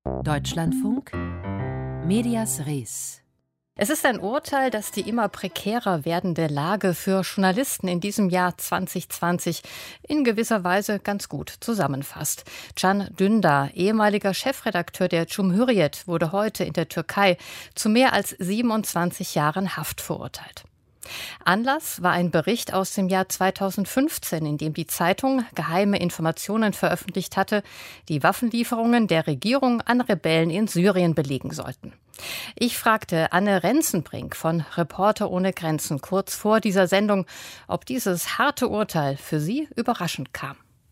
Deutschlandfunk Medias Res. Es ist ein Urteil, das die immer prekärer werdende Lage für Journalisten in diesem Jahr 2020 in gewisser Weise ganz gut zusammenfasst. Can Dündar, ehemaliger Chefredakteur der Cumhuriyet, wurde heute in der Türkei zu mehr als 27 Jahren Haft verurteilt. Anlass war ein Bericht aus dem Jahr 2015, in dem die Zeitung geheime Informationen veröffentlicht hatte, die Waffenlieferungen der Regierung an Rebellen in Syrien belegen sollten. Ich fragte Anne Renzenbrink von Reporter ohne Grenzen kurz vor dieser Sendung, ob dieses harte Urteil für sie überraschend kam.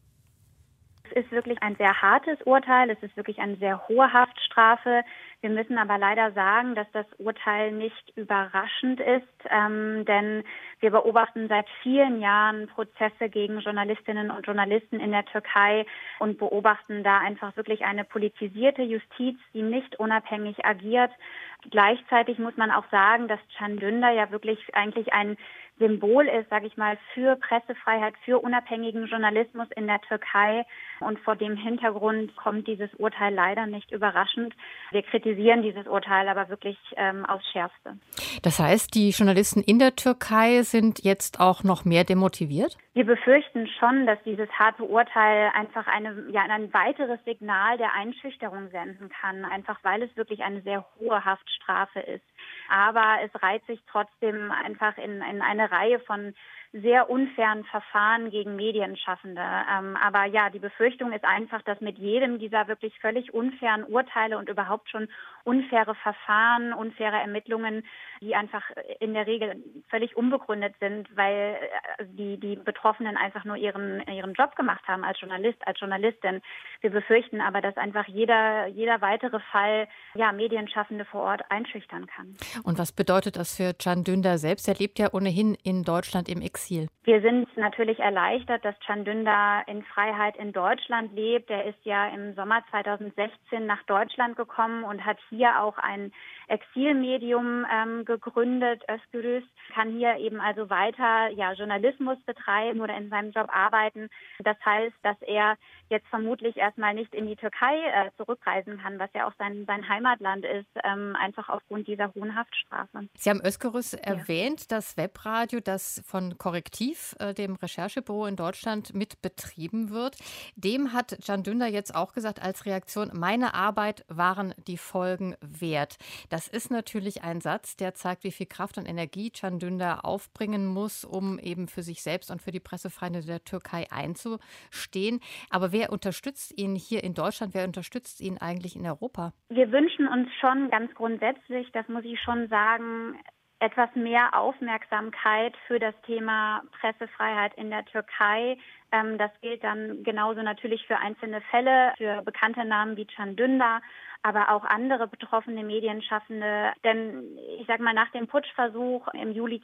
Es ist wirklich ein sehr hartes Urteil, es ist wirklich eine sehr hohe Haftstrafe. Wir müssen aber leider sagen, dass das Urteil nicht überraschend ist, denn wir beobachten seit vielen Jahren Prozesse gegen Journalistinnen und Journalisten in der Türkei und beobachten da einfach wirklich eine politisierte Justiz, die nicht unabhängig agiert. Gleichzeitig muss man auch sagen, dass Can Dündar ja wirklich eigentlich ein Symbol ist, sage ich mal, für Pressefreiheit, für unabhängigen Journalismus in der Türkei. Und vor dem Hintergrund kommt dieses Urteil leider nicht überraschend. Wir kritisieren dieses Urteil aber wirklich aufs Schärfste. Das heißt, die Journalisten in der Türkei sind jetzt auch noch mehr demotiviert? Wir befürchten schon, dass dieses harte Urteil einfach ein weiteres Signal der Einschüchterung senden kann, einfach weil es wirklich eine sehr hohe Haftstrafe ist. Aber es reiht sich trotzdem einfach in eine Reihe von sehr unfairen Verfahren gegen Medienschaffende. Aber ja, die Befürchtung ist einfach, dass mit jedem dieser wirklich völlig unfairen Urteile und überhaupt schon unfaire Verfahren, unfaire Ermittlungen, die einfach in der Regel völlig unbegründet sind, weil die Betroffenen einfach nur ihren Job gemacht haben als Journalist, als Journalistin. Wir befürchten aber, dass einfach jeder weitere Fall Medienschaffende vor Ort einschüchtern kann. Und was bedeutet das für Can Dündar selbst? Er lebt ja ohnehin in Deutschland im Exil. Wir sind natürlich erleichtert, dass Can Dündar in Freiheit in Deutschland lebt. Er ist ja im Sommer 2016 nach Deutschland gekommen und hat hier auch ein Exilmedium gegründet, Özgürüz, kann hier eben also weiter Journalismus betreiben oder in seinem Job arbeiten. Das heißt, dass er jetzt vermutlich erstmal nicht in die Türkei zurückreisen kann, was ja auch sein Heimatland ist, einfach aufgrund dieser hohen Haftstrafe. Sie haben Özgürüz erwähnt, das Webradio, das von Korrektiv, dem Recherchebüro in Deutschland, mit betrieben wird. Dem hat Can Dündar jetzt auch gesagt als Reaktion: Meine Arbeit waren die Folgen wert. Das ist natürlich ein Satz, der zeigt, wie viel Kraft und Energie Can Dündar aufbringen muss, um eben für sich selbst und für die Pressefreiheit der Türkei einzustehen. Aber wer unterstützt ihn hier in Deutschland? Wer unterstützt ihn eigentlich in Europa? Wir wünschen uns schon ganz grundsätzlich, das muss ich schon sagen, etwas mehr Aufmerksamkeit für das Thema Pressefreiheit in der Türkei. Das gilt dann genauso natürlich für einzelne Fälle, für bekannte Namen wie Can Dündar, aber auch andere betroffene Medienschaffende. Denn ich sage mal, nach dem Putschversuch im Juli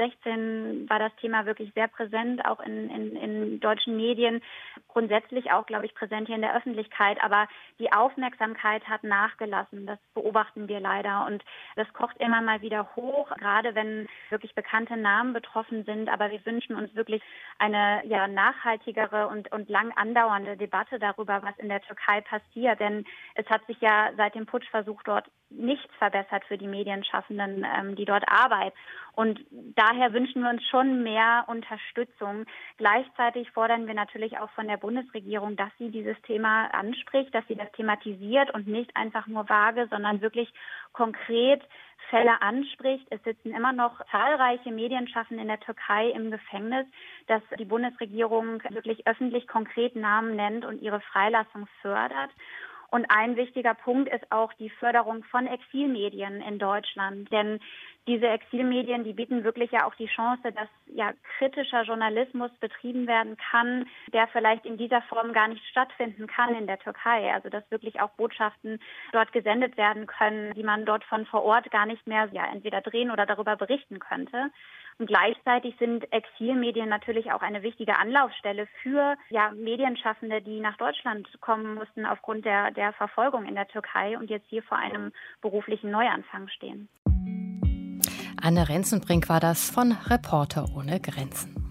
2016 war das Thema wirklich sehr präsent, auch in deutschen Medien, grundsätzlich auch, glaube ich, präsent hier in der Öffentlichkeit. Aber die Aufmerksamkeit hat nachgelassen, das beobachten wir leider. Und das kocht immer mal wieder hoch, gerade wenn wirklich bekannte Namen betroffen sind. Aber wir wünschen uns wirklich eine nachhaltigere und lang andauernde Debatte darüber, was in der Türkei passiert. Denn es hat sich ja seit dem Putschversuch dort nichts verbessert für die Medienschaffenden, die dort arbeiten. Und daher wünschen wir uns schon mehr Unterstützung. Gleichzeitig fordern wir natürlich auch von der Bundesregierung, dass sie dieses Thema anspricht, dass sie das thematisiert und nicht einfach nur vage, sondern wirklich konkret Fälle anspricht. Es sitzen immer noch zahlreiche Medienschaffende in der Türkei im Gefängnis, dass die Bundesregierung wirklich öffentlich konkret Namen nennt und ihre Freilassung fördert. Und ein wichtiger Punkt ist auch die Förderung von Exilmedien in Deutschland. Denn diese Exilmedien, die bieten wirklich ja auch die Chance, dass kritischer Journalismus betrieben werden kann, der vielleicht in dieser Form gar nicht stattfinden kann in der Türkei. Also dass wirklich auch Botschaften dort gesendet werden können, die man dort von vor Ort gar nicht mehr entweder drehen oder darüber berichten könnte. Und gleichzeitig sind Exilmedien natürlich auch eine wichtige Anlaufstelle für Medienschaffende, die nach Deutschland kommen mussten aufgrund der Verfolgung in der Türkei und jetzt hier vor einem beruflichen Neuanfang stehen. Anne Renzenbrink war das von Reporter ohne Grenzen.